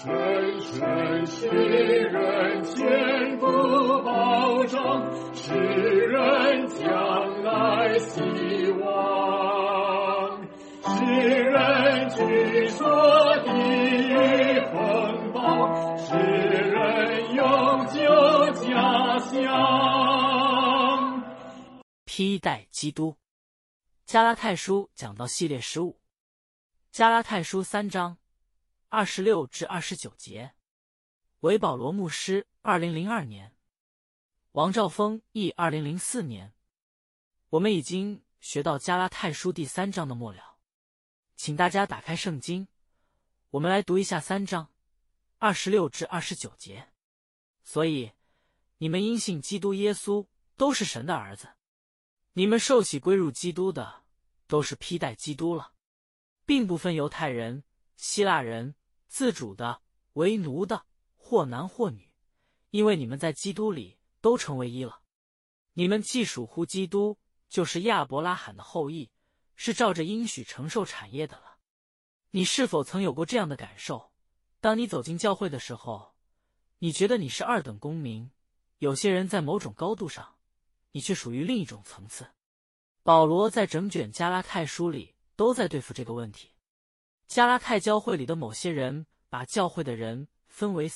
深深使人坚固保障，使人将来希望，使人据说地狱风暴，使人永久家乡。 披戴基督。加拉太书讲道系列15，加拉太书3章26至29节。韦保罗牧师2002年，王兆峰译2004年。我们已经学到加拉太书第3章的末了，请大家打开圣经，我们来读一下3章26至29节。所以你们因信基督耶稣都是神的儿子，你们受洗归入基督的都是披戴基督了，并不分犹太人、希腊人、自主的、为奴的，或男或女，因为你们在基督里都成为一了。你们既属乎基督，就是亚伯拉罕的后裔，是照着应许承受产业的了。你是否曾有过这样的感受？当你走进教会的时候，你觉得你是二等公民，有些人在某种高度上，你却属于另一种层次。保罗在整卷加拉太书里都在对付这个问题。加拉太教会里的某些人把教会的人分为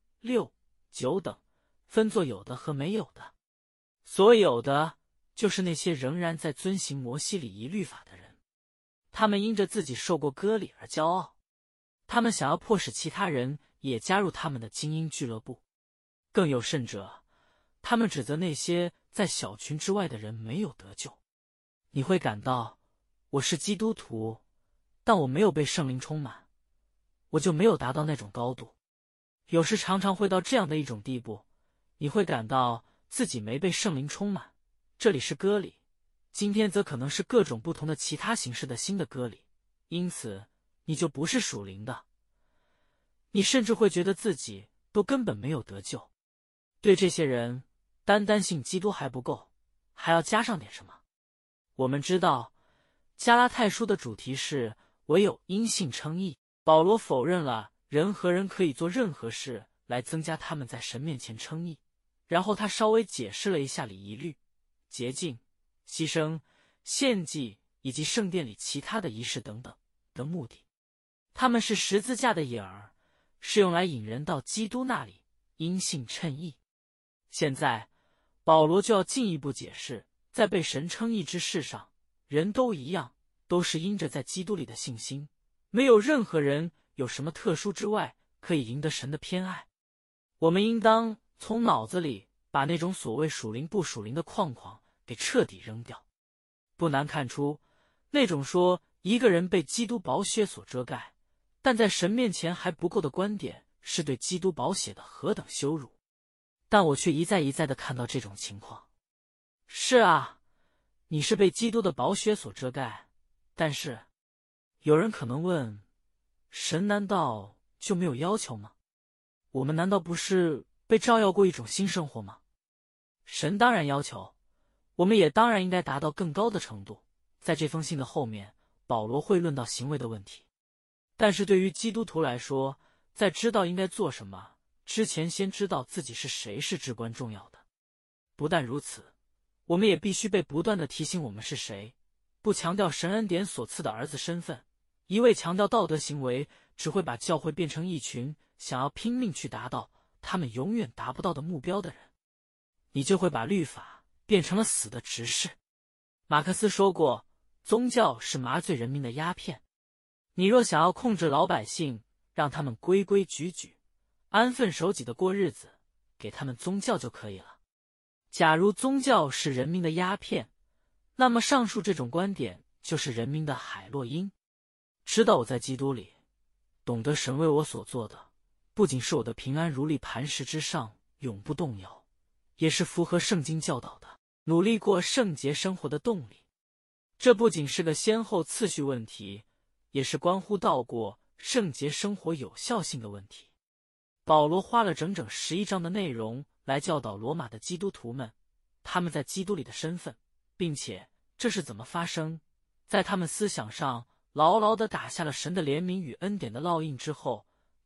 3、6、9等，分作有的和没有的。所有的就是那些仍然在遵行摩西礼仪律法的人，他们因着自己受过割礼而骄傲，他们想要迫使其他人也加入他们的精英俱乐部。更有甚者，他们指责那些在小群之外的人没有得救。你会感到，我是基督徒，但我没有被圣灵充满，我就没有达到那种高度。有时常常会到这样的一种地步，你会感到自己没被圣灵充满。这里是割礼，今天则可能是各种不同的其他形式的新的割礼，因此你就不是属灵的。你甚至会觉得自己都根本没有得救。对这些人，单单信基督还不够，还要加上点什么。我们知道加拉太书的主题是唯有因信称义。保罗否认了人和人可以做任何事来增加他们在神面前称义，然后他稍微解释了一下礼仪律、洁净、牺牲、献祭以及圣殿里其他的仪式等等的目的。他们是十字架的影儿，是用来引人到基督那里，因信称义。现在保罗就要进一步解释，在被神称义之事上，人都一样，都是因着在基督里的信心，没有任何人有什么特殊之外可以赢得神的偏爱。我们应当从脑子里把那种所谓属灵不属灵的框框给彻底扔掉。不难看出，那种说一个人被基督宝血所遮盖，但在神面前还不够的观点，是对基督宝血的何等羞辱。但我却一再一再地看到这种情况。是啊，你是被基督的宝血所遮盖，但是有人可能问，神难道就没有要求吗？我们难道不是被照耀过一种新生活吗？神当然要求，我们也当然应该达到更高的程度。在这封信的后面，保罗会论到行为的问题。但是对于基督徒来说，在知道应该做什么之前，先知道自己是谁是至关重要的。不但如此，我们也必须被不断地提醒我们是谁，不强调神恩典所赐的儿子身份，一味强调道德行为，只会把教会变成一群想要拼命去达到他们永远达不到的目标的人。你就会把律法变成了死的执事。马克思说过，宗教是麻醉人民的鸦片。你若想要控制老百姓，让他们规规矩矩、安分守己的过日子，给他们宗教就可以了。假如宗教是人民的鸦片，那么上述这种观点就是人民的海洛因。知道我在基督里，懂得神为我所做的，不仅是我的平安如立磐石之上永不动摇，也是符合圣经教导的努力过圣洁生活的动力。这不仅是个先后次序问题，也是关乎到过圣洁生活有效性的问题。保罗花了整整11章的内容来教导罗马的基督徒们，他们在基督里的身份，并且这是怎么发生，在他们思想上牢牢地打下了神的怜悯与恩典的烙印之后，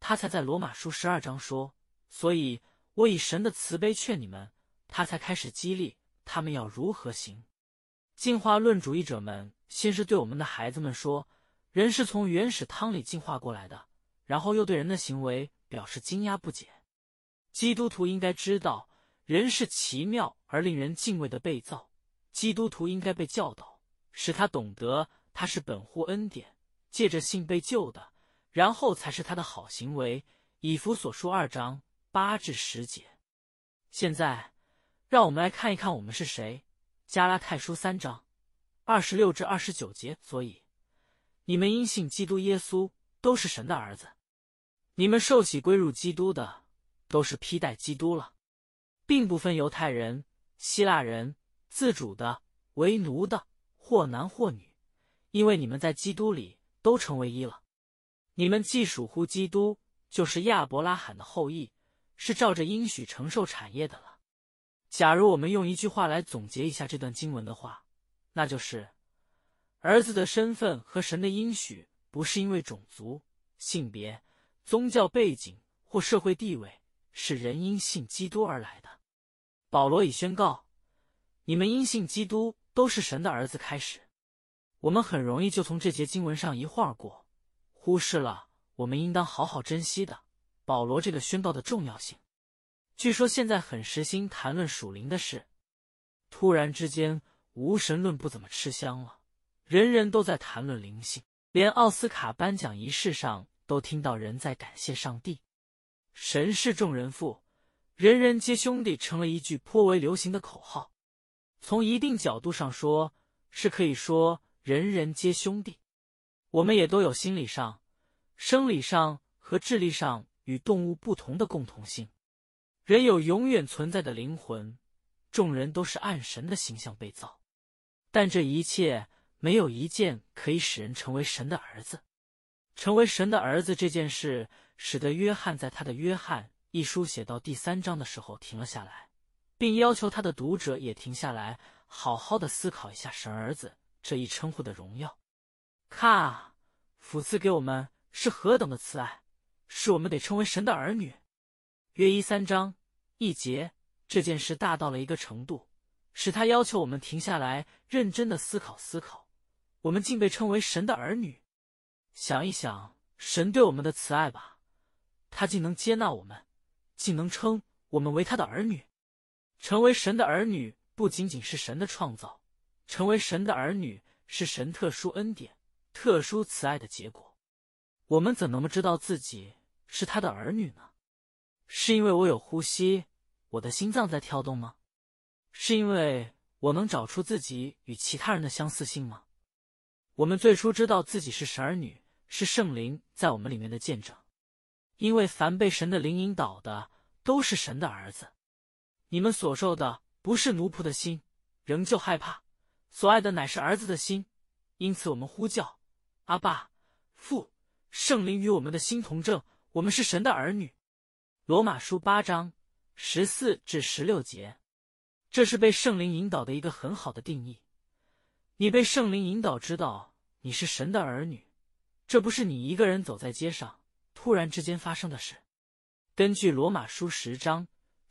他才在罗马书12章说，所以我以神的慈悲劝你们，他才开始激励他们要如何行。进化论主义者们先是对我们的孩子们说，人是从原始汤里进化过来的，然后又对人的行为表示惊讶不解。基督徒应该知道，人是奇妙而令人敬畏的被造，基督徒应该被教导，使他懂得他是本乎恩典，借着信被救的，然后才是他的好行为。以弗所书2章8至10节。现在让我们来看一看我们是谁。加拉太书3章26至29节。所以你们因信基督耶稣都是神的儿子，你们受洗归入基督的都是披戴基督了，并不分犹太人、希腊人、自主的、为奴的，或男或女，因为你们在基督里都成为一了。你们既属乎基督，就是亚伯拉罕的后裔，是照着应许承受产业的了。假如我们用一句话来总结一下这段经文的话，那就是儿子的身份和神的应许不是因为种族、性别、宗教背景或社会地位，是人因信基督而来的。保罗已宣告，你们因信基督都是神的儿子开始。我们很容易就从这节经文上一晃而过，忽视了我们应当好好珍惜的保罗这个宣告的重要性。据说现在很时兴谈论属灵的事，突然之间无神论不怎么吃香了，人人都在谈论灵性，连奥斯卡颁奖仪式上都听到人在感谢上帝。神是众人父，人人皆兄弟成了一句颇为流行的口号。从一定角度上说，是可以说人人皆兄弟。我们也都有心理上、生理上和智力上与动物不同的共同性。人有永远存在的灵魂，众人都是按神的形象被造，但这一切没有一件可以使人成为神的儿子。成为神的儿子这件事，使得约翰在他的《约翰》一书写到第3章的时候停了下来，并要求他的读者也停下来，好好的思考一下神儿子这一称呼的荣耀。看啊，父赐给我们是何等的慈爱，是我们得称为神的儿女。约1 3章1节，这件事大到了一个程度，使他要求我们停下来认真的思考，我们竟被称为神的儿女。想一想神对我们的慈爱吧，他竟能接纳我们，竟能称我们为他的儿女。成为神的儿女不仅仅是神的创造，成为神的儿女是神特殊恩典、特殊慈爱的结果。我们怎能知道自己是他的儿女呢？是因为我有呼吸，我的心脏在跳动吗？是因为我能找出自己与其他人的相似性吗？我们最初知道自己是神儿女，是圣灵在我们里面的见证。因为凡被神的灵引导的，都是神的儿子。你们所受的不是奴仆的心，仍旧害怕；所爱的乃是儿子的心。因此我们呼叫阿爸父，圣灵与我们的心同证，我们是神的儿女。罗马书8章14至16节。这是被圣灵引导的一个很好的定义。你被圣灵引导知道你是神的儿女，这不是你一个人走在街上突然之间发生的事。根据罗马书10章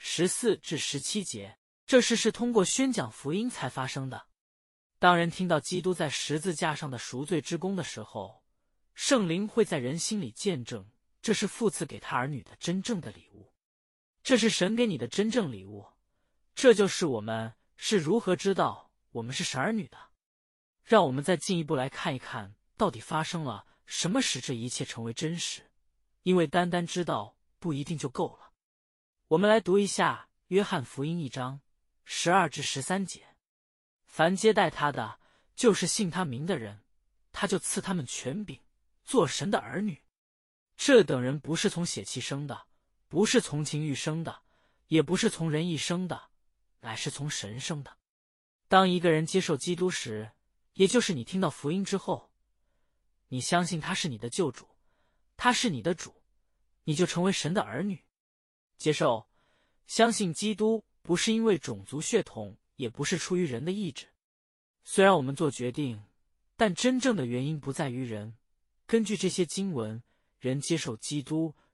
14至17节，这事是通过宣讲福音才发生的。当人听到基督在十字架上的赎罪之功的时候，圣灵会在人心里见证，这是父赐给他儿女的真正的礼物，这是神给你的真正礼物。这就是我们是如何知道我们是神儿女的。让我们再进一步来看一看，到底发生了什么使这一切成为真实，因为单单知道不一定就够了。我们来读一下约翰福音1章12至13节。凡接待他的，就是信他名的人，他就赐他们权柄，做神的儿女。这等人不是从血气生的，不是从情欲生的，也不是从人意生的，乃是从神生的。当一个人接受基督时，也就是你听到福音之后，你相信他是你的救主，他是你的主，你就成为神的儿女。接受、相信基督不是因为种族血统，也不是出于人的意志。虽然我们做决定，但真正的原因不在于人。根据这些经文，人接受基督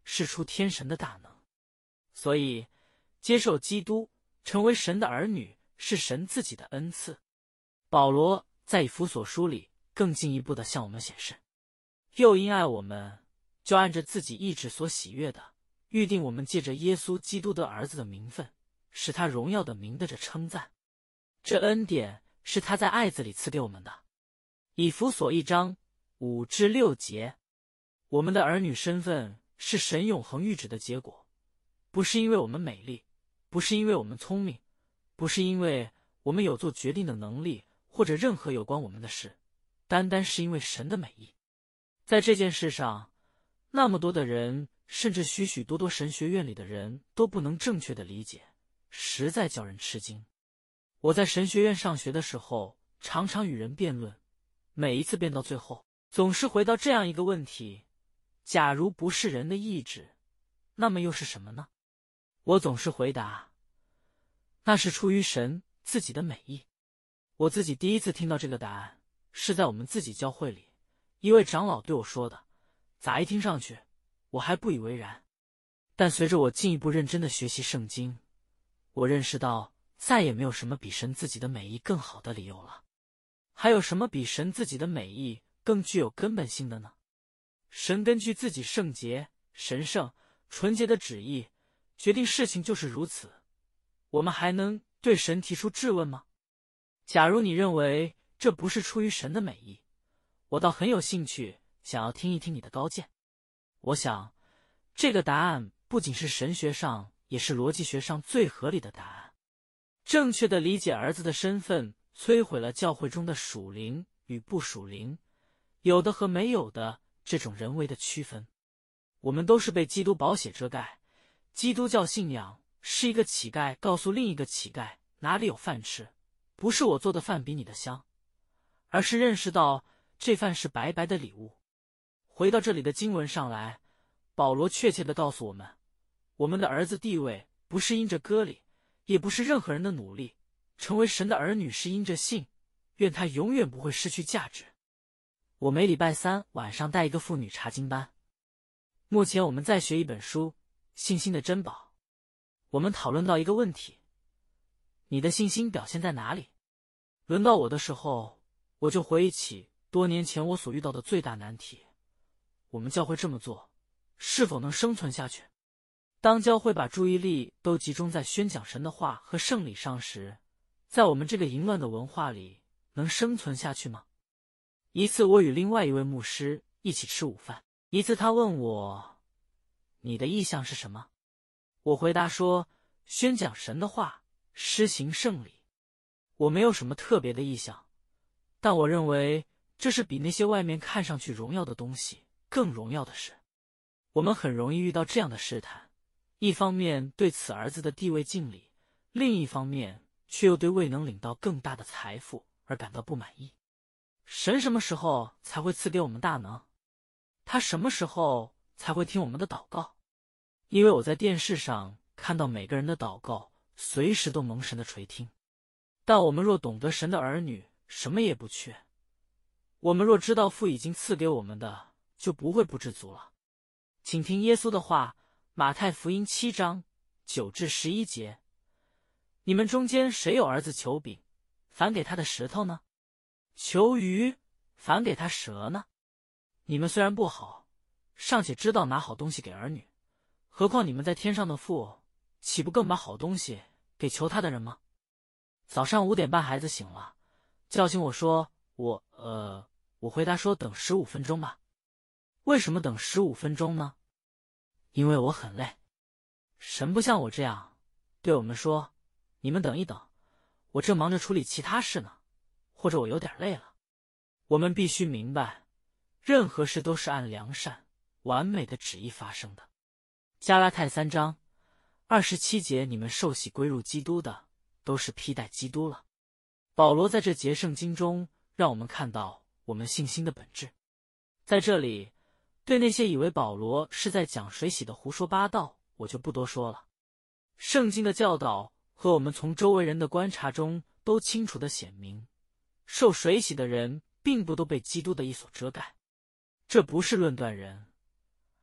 是出天神的大能。所以，接受基督，成为神的儿女，是神自己的恩赐。保罗在以弗所书里更进一步地向我们显示，又因爱我们，就按着自己意志所喜悦的，预定我们借着耶稣基督的儿子的名分，使他荣耀的名得着称赞。这恩典是他在爱子里赐给我们的。以弗所1章5至6节，我们的儿女身份是神永恒预旨的结果，不是因为我们美丽，不是因为我们聪明，不是因为我们有做决定的能力，或者任何有关我们的事，单单是因为神的美意。在这件事上，那么多的人，甚至许许多多神学院里的人都不能正确的理解，实在叫人吃惊。我在神学院上学的时候，常常与人辩论，每一次辩到最后，总是回到这样一个问题：假如不是人的意志，那么又是什么呢？我总是回答，那是出于神自己的美意。我自己第一次听到这个答案，是在我们自己教会里，一位长老对我说的。咋一听上去，我还不以为然。但随着我进一步认真的学习圣经，我认识到再也没有什么比神自己的美意更好的理由了。还有什么比神自己的美意更具有根本性的呢？神根据自己圣洁、神圣、纯洁的旨意，决定事情就是如此。我们还能对神提出质问吗？假如你认为这不是出于神的美意，我倒很有兴趣想要听一听你的高见。我想，这个答案不仅是神学上，也是逻辑学上最合理的答案。正确的理解儿子的身份，摧毁了教会中的属灵与不属灵，有的和没有的这种人为的区分。我们都是被基督宝血遮盖。基督教信仰是一个乞丐告诉另一个乞丐哪里有饭吃，不是我做的饭比你的香，而是认识到这饭是白白的礼物。回到这里的经文上来，保罗确切地告诉我们，我们的儿子地位不是因着割礼，也不是任何人的努力，成为神的儿女是因着信，愿他永远不会失去价值。我每礼拜3晚上带一个妇女查经班，目前我们在学一本书《信心的珍宝》。我们讨论到一个问题：你的信心表现在哪里？轮到我的时候，我就回忆起多年前我所遇到的最大难题：我们教会这么做，是否能生存下去？当教会把注意力都集中在宣讲神的话和圣礼上时，在我们这个淫乱的文化里，能生存下去吗？一次我与另外一位牧师一起吃午饭，一次他问我，你的意向是什么？我回答说，宣讲神的话，施行圣礼。我没有什么特别的意向，但我认为这是比那些外面看上去荣耀的东西更荣耀的事。我们很容易遇到这样的试探，一方面对此儿子的地位敬礼，另一方面却又对未能领到更大的财富而感到不满意。神什么时候才会赐给我们大能？他什么时候才会听我们的祷告？因为我在电视上看到每个人的祷告随时都蒙神的垂听。但我们若懂得神的儿女什么也不缺，我们若知道父已经赐给我们的，就不会不知足了。请听耶稣的话，马太福音7章9至11节：你们中间谁有儿子求饼，反给他的石头呢？求鱼，反给他蛇呢？你们虽然不好，尚且知道拿好东西给儿女，何况你们在天上的父，岂不更把好东西给求他的人吗？早上5点半孩子醒了，叫醒我说，我回答说等15分钟吧。为什么等15分钟呢？因为我很累。神不像我这样对我们说，你们等一等，我正忙着处理其他事呢，或者我有点累了。我们必须明白，任何事都是按良善、完美的旨意发生的。加拉太3章27节，你们受洗归入基督的，都是披戴基督了。保罗在这节圣经中让我们看到我们信心的本质。在这里，对那些以为保罗是在讲水洗的胡说八道，我就不多说了。圣经的教导和我们从周围人的观察中都清楚地显明，受水洗的人并不都被基督的义所遮盖。这不是论断人，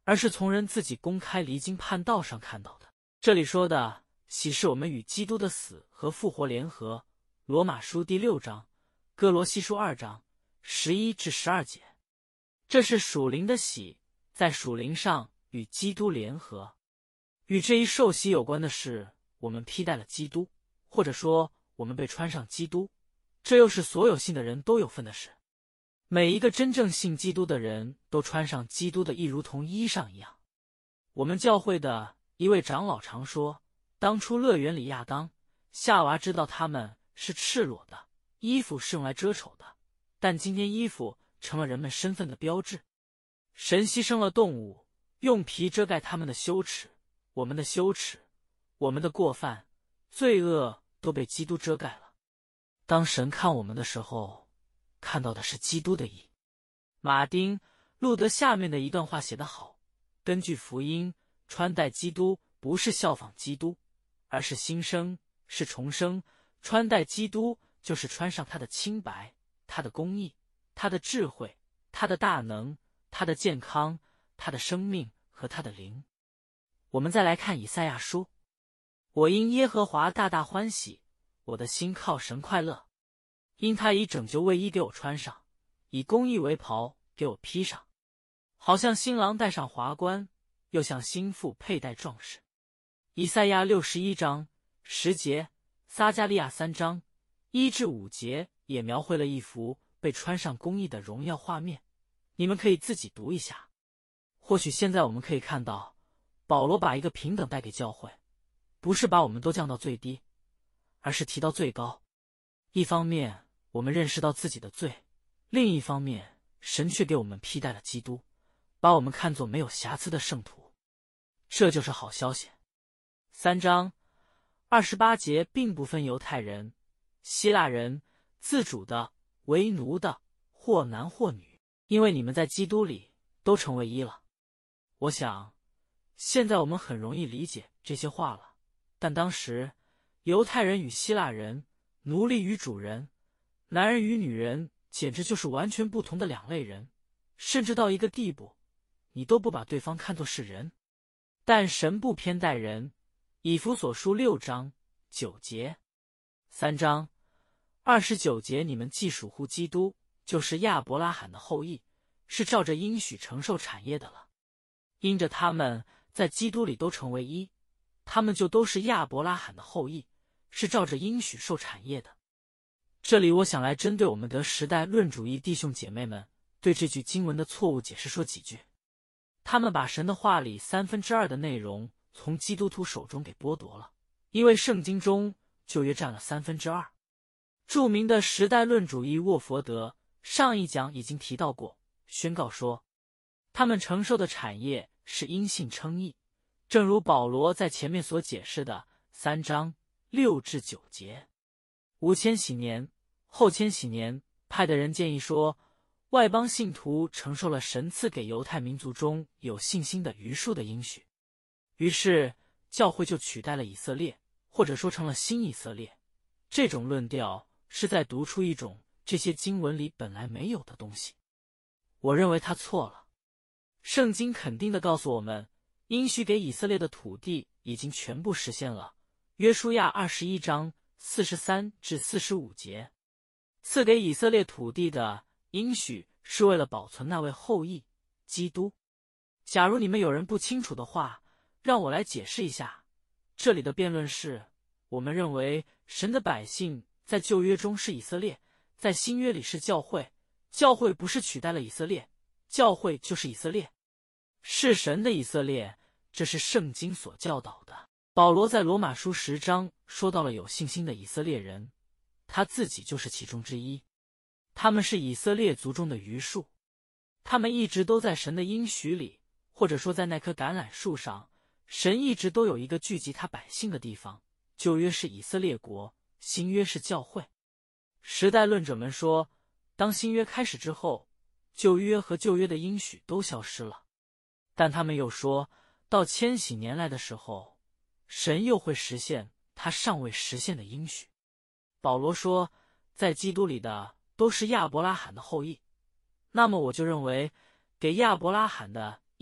而是从人自己公开离经叛道上看到的。这里说的喜是我们与基督的死和复活联合，罗马书第6章，哥罗西书2章11至12节。这是属灵的喜，在属灵上与基督联合。与这一受洗有关的是，我们披戴了基督，或者说我们被穿上基督，这又是所有信的人都有份的事。每一个真正信基督的人都穿上基督的义，如同衣裳一样。我们教会的一位长老常说，当初乐园里亚当、夏娃知道他们是赤裸的，衣服是用来遮丑的，但今天衣服成了人们身份的标志。神牺牲了动物，用皮遮盖他们的羞耻，我们的羞耻，我们的过犯、罪恶都被基督遮盖了。当神看我们的时候，看到的是基督的义。马丁·路德下面的一段话写得好，根据福音，穿戴基督不是效仿基督，而是新生，是重生。穿戴基督就是穿上他的清白，他的公义，他的智慧，他的大能，他的健康，他的生命和他的灵。我们再来看以赛亚书，我因耶和华大大欢喜，我的心靠神快乐，因他以拯救为衣给我穿上，以公义为袍给我披上，好像新郎戴上华冠，又像新妇佩戴壮饰。以赛亚61章10节，撒迦利亚3章1至5节也描绘了一幅被穿上公义的荣耀画面，你们可以自己读一下。或许现在我们可以看到，保罗把一个平等带给教会，不是把我们都降到最低，而是提到最高。一方面我们认识到自己的罪，另一方面神却给我们披戴了基督，把我们看作没有瑕疵的圣徒，这就是好消息。3章28节并不分犹太人、希腊人、自主的、为奴的，或男或女，因为你们在基督里都成为一了。我想现在我们很容易理解这些话了，但当时犹太人与希腊人，奴隶与主人，男人与女人，简直就是完全不同的两类人，甚至到一个地步，你都不把对方看作是人。但神不偏待人，以弗所书6章9节。3章29节，你们既属乎基督，就是亚伯拉罕的后裔，是照着应许承受产业的了。因着他们在基督里都成为一，他们就都是亚伯拉罕的后裔，是照着应许受产业的。这里我想来针对我们的时代论主义弟兄姐妹们对这句经文的错误解释说几句。他们把神的话里2/3的内容从基督徒手中给剥夺了，因为圣经中旧约占了2/3。著名的时代论主义沃佛德上一讲已经提到过，宣告说他们承受的产业是因信称义，正如保罗在前面所解释的3章6至9节。无千禧年、后千禧年派的人建议说，外邦信徒承受了神赐给犹太民族中有信心的余数的应许，于是教会就取代了以色列，或者说成了新以色列。这种论调是在读出一种这些经文里本来没有的东西。我认为他错了。圣经肯定地告诉我们，应许给以色列的土地已经全部实现了。约书亚21章43至45节，赐给以色列土地的应许是为了保存那位后裔基督。假如你们有人不清楚的话，让我来解释一下。这里的辩论是，我们认为神的百姓在旧约中是以色列，在新约里是教会，教会不是取代了以色列，教会就是以色列，是神的以色列，这是圣经所教导的。保罗在罗马书10章说到了有信心的以色列人，他自己就是其中之一。他们是以色列族中的余数，他们一直都在神的应许里，或者说在那棵橄榄树上，神一直都有一个聚集他百姓的地方。旧约是以色列国，新约是教会。时代论者们说，当新约开始之后，旧约和旧约的应许都消失了，但他们又说到千禧年来的时候，神又会实现他尚未实现的应许。保罗说，在基督里的都是亚伯拉罕的后裔，那么我就认为给亚伯拉罕的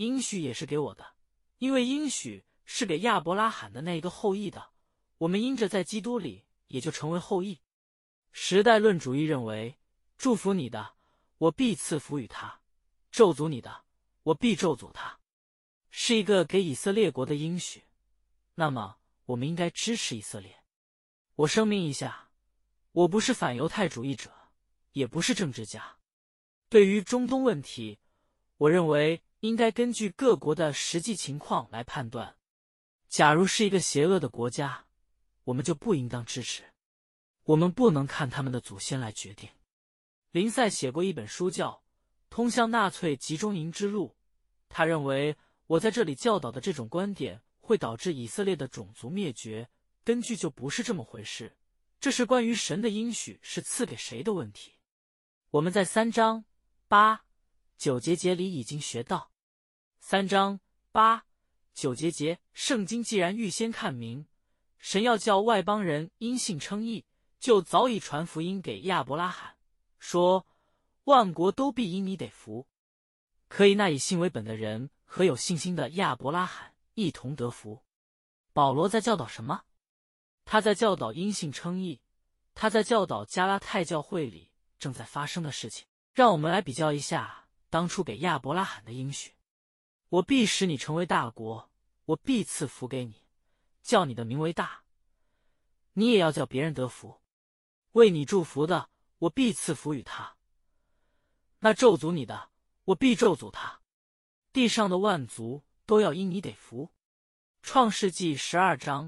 应许也是给我的，因为应许是给亚伯拉罕的那一个后裔的，我们因着在基督里也就成为后裔。时代论主义认为，祝福你的，我必赐福与他；咒诅你的，我必咒诅他，是一个给以色列国的应许。那么我们应该支持以色列。我声明一下，我不是反犹太主义者，也不是政治家。对于中东问题，我认为应该根据各国的实际情况来判断。假如是一个邪恶的国家，我们就不应当支持。我们不能看他们的祖先来决定。林赛写过一本书叫《通向纳粹集中营之路》，他认为我在这里教导的这种观点会导致以色列的种族灭绝，根据就不是这么回事。这是关于神的应许是赐给谁的问题。我们在3章8、9节里已经学到，3章8、9节，圣经既然预先看明，神要叫外邦人因信称义，就早已传福音给亚伯拉罕，说万国都必因你得福。可以那以信为本的人和有信心的亚伯拉罕一同得福。保罗在教导什么？他在教导因信称义，他在教导加拉太教会里正在发生的事情。让我们来比较一下当初给亚伯拉罕的应许：我必使你成为大国，我必赐福给你，叫你的名为大，你也要叫别人得福。为你祝福的，我必赐福与他；那咒诅你的，我必咒诅他。地上的万族都要因你得福。创世纪12章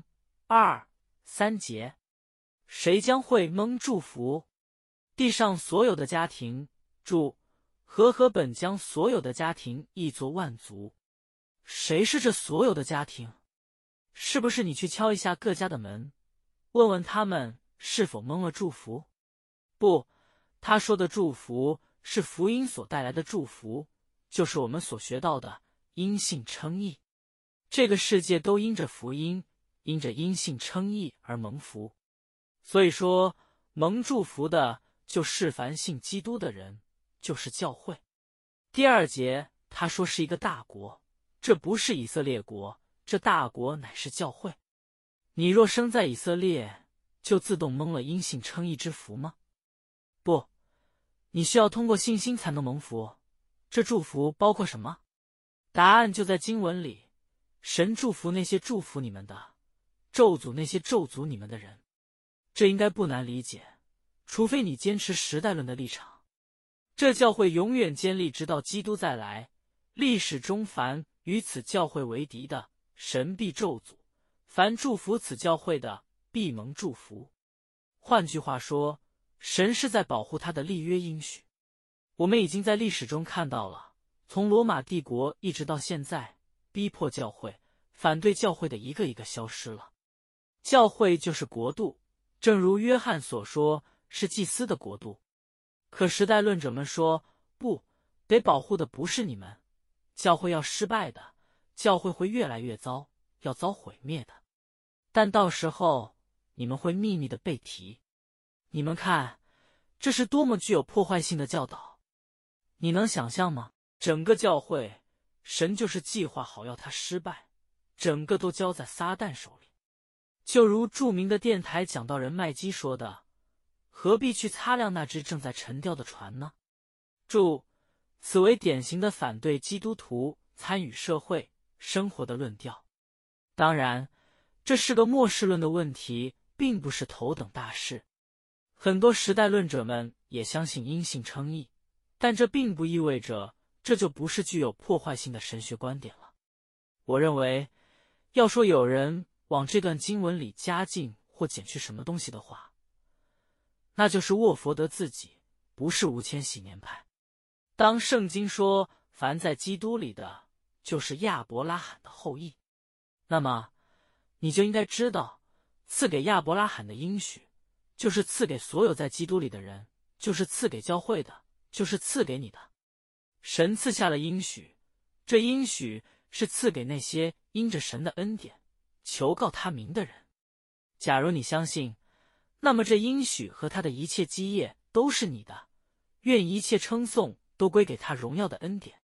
2、3节，谁将会蒙祝福？地上所有的家庭，注和本将所有的家庭译作万族。谁是这所有的家庭？是不是你去敲一下各家的门，问问他们是否蒙了祝福？不，他说的祝福是福音所带来的祝福，就是我们所学到的因信称义。这个世界都因着福音，因着因信称义而蒙福。所以说，蒙祝福的就是凡信基督的人，就是教会。第2节他说是一个大国，这不是以色列国，这大国乃是教会。你若生在以色列，就自动蒙了因信称义之福吗？不，你需要通过信心才能蒙福。这祝福包括什么？答案就在经文里。神祝福那些祝福你们的，咒诅那些咒诅你们的人。这应该不难理解，除非你坚持时代论的立场。这教会永远坚立直到基督再来，历史中凡与此教会为敌的，神必咒诅；凡祝福此教会的，必蒙祝福。换句话说，神是在保护他的立约应许。我们已经在历史中看到了，从罗马帝国一直到现在，逼迫教会、反对教会的一个一个消失了。教会就是国度，正如约翰所说，是祭司的国度。可时代论者们说，不，得保护的不是你们，教会要失败的，教会会越来越糟，要遭毁灭的。但到时候你们会秘密的被提。你们看，这是多么具有破坏性的教导。你能想象吗？整个教会，神就是计划好要它失败，整个都交在撒旦手里。就如著名的电台讲道人麦基说的，何必去擦亮那只正在沉掉的船呢？注：此为典型的反对基督徒参与社会生活的论调。当然，这是个末世论的问题，并不是头等大事。很多时代论者们也相信因信称义，但这并不意味着这就不是具有破坏性的神学观点了。我认为，要说有人往这段经文里加进或减去什么东西的话，那就是沃佛德自己，不是无铅洗年派。当圣经说凡在基督里的，就是亚伯拉罕的后裔，那么你就应该知道，赐给亚伯拉罕的应许，就是赐给所有在基督里的人，就是赐给教会的，就是赐给你的。神赐下了应许，这应许是赐给那些因着神的恩典求告他名的人。假如你相信，那么这应许和他的一切基业都是你的，愿一切称颂都归给他荣耀的恩典。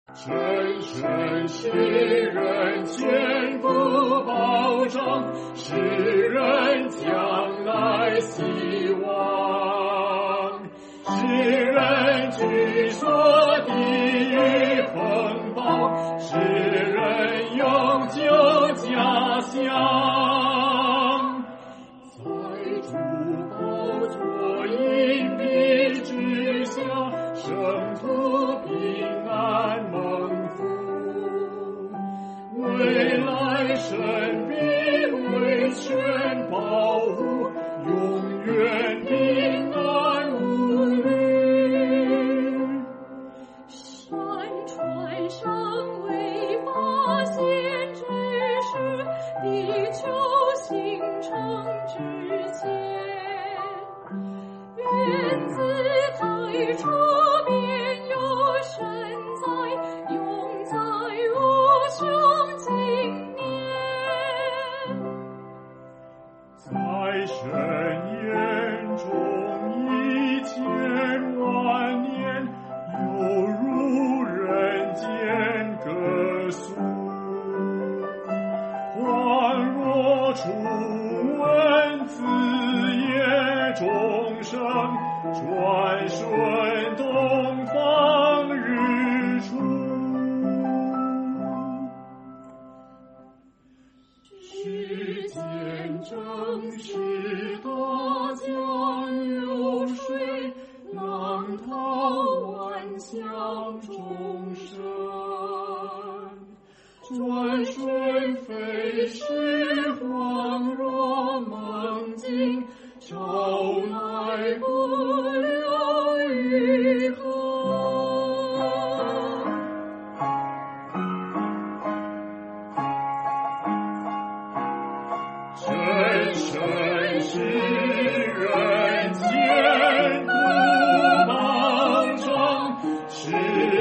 深深使人坚固保障，使人将来希望，使人居所地狱风暴，使人永久家乡。在主宝座荫蔽之下，圣徒平安蒙福，未来神必为全保护，永远平安无虑。 山川尚未发现之时，地球形成之前，原子太初便有神在，永在无穷经年。 在神眼中1000万年，犹如人间歌颂，恍若初闻子夜钟声，转瞬东方日出。世间正是大江流水，浪涛万象众生，转瞬飞逝，恍若梦境，朝来不留余痕。深深使人坚固保障，使